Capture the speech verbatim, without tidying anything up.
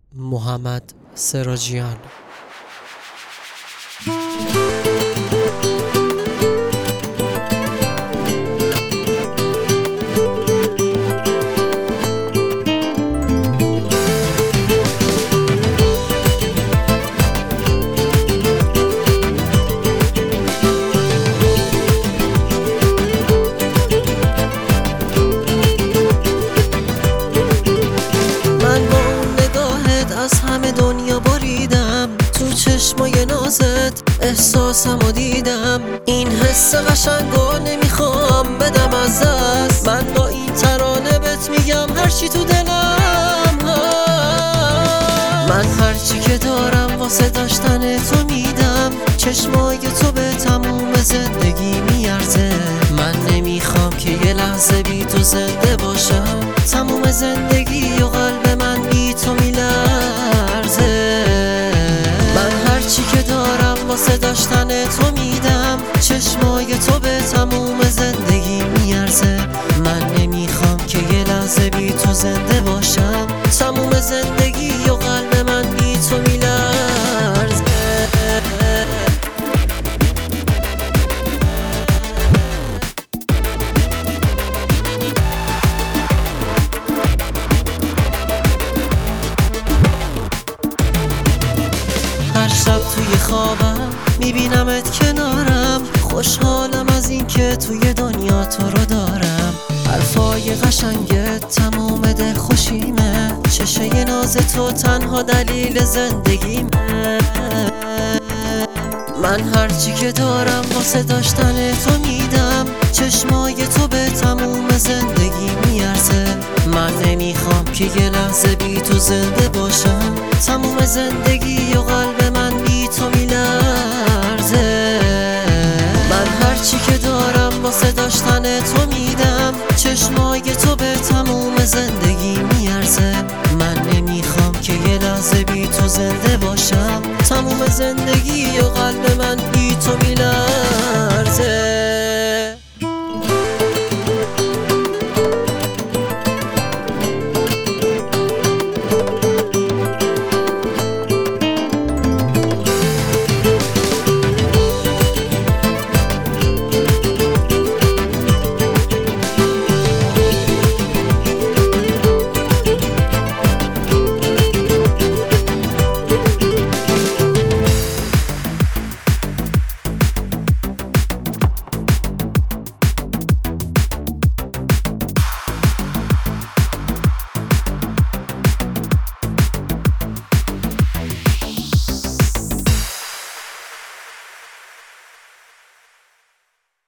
محمد سراجیان. از همه دنیا بریدم، تو چشمای نازت احساسمو دیدم. این حس قشنگو نمیخوام بدم از دست، من با این ترانه بهت میگم هرچی تو دلم هست. من هرچی که دارم واسه داشتن تو میدم، چشمای تو به تموم زندگی میارزه. من نمیخوام که یه لحظه بی تو زنده باشم، تموم زندگی و قلب من بی تو میلرزه. من هرچی که دارم واسه داشتن تو میدم، چشمای تو به تموم زندگی میارزه. من نمیخوام که یه لحظه بی تو زنده باشم، تموم زندگی و قلب من بی تو میلرزه. هر شب توی خوابم میبینمت کنارم، خوشحالم از این که توی دنیا تو رو دارم. حرفای قشنگت تموم دل خوشیمه، چشه ناز تو تنها دلیل زندگیمه. من هرچی که دارم واسه داشتن تو میدم، چشمای تو به تموم زندگی میارزه. من نمیخوام که یه لحظه بی تو زنده باشم، تموم زندگی و قلب من بی تو میلرزه. من هرچی که دارم واسه داشتن تو میدم، چشمای تو به تموم زندگی میارزه. من نمیخوام که یه لحظه بی تو زنده